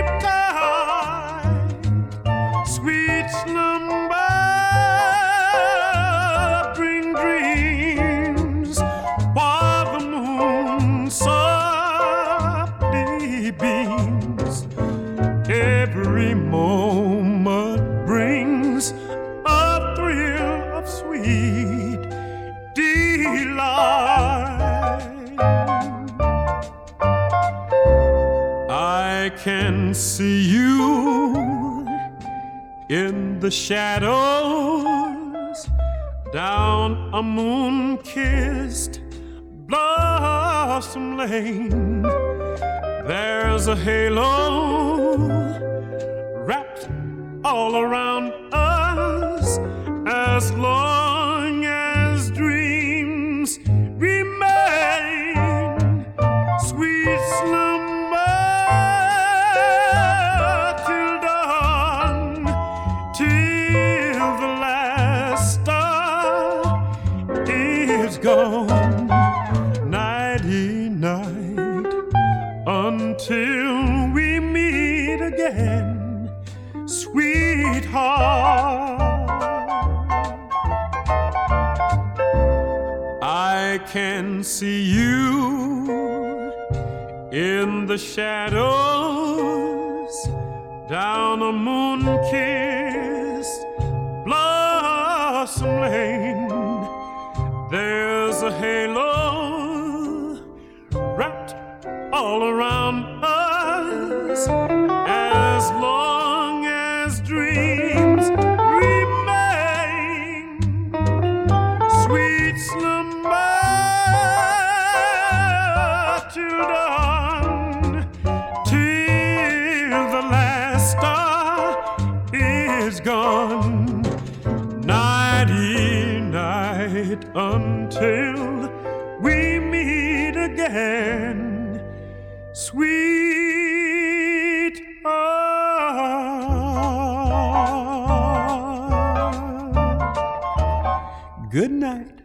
tight, sweet slumber, bring dreams while the moon softly beams. Every moment brings a thrill of sweet delight. I can see you in the shadows down a moon-kissed blossom lane. There's a halo wrapped all around us as long as dreams remain. Sweet slumber till dawn, till the last star is gone. Nighty-night until we meet again, sweetheart. I can see you in the shadows down a moon-kissed blossom lane. There's a halo wrapped all around us as long as dreams remain. Sweet slumber till dawn, till the last star is gone. Nighty-night until we meet again, sweetheart. Good night.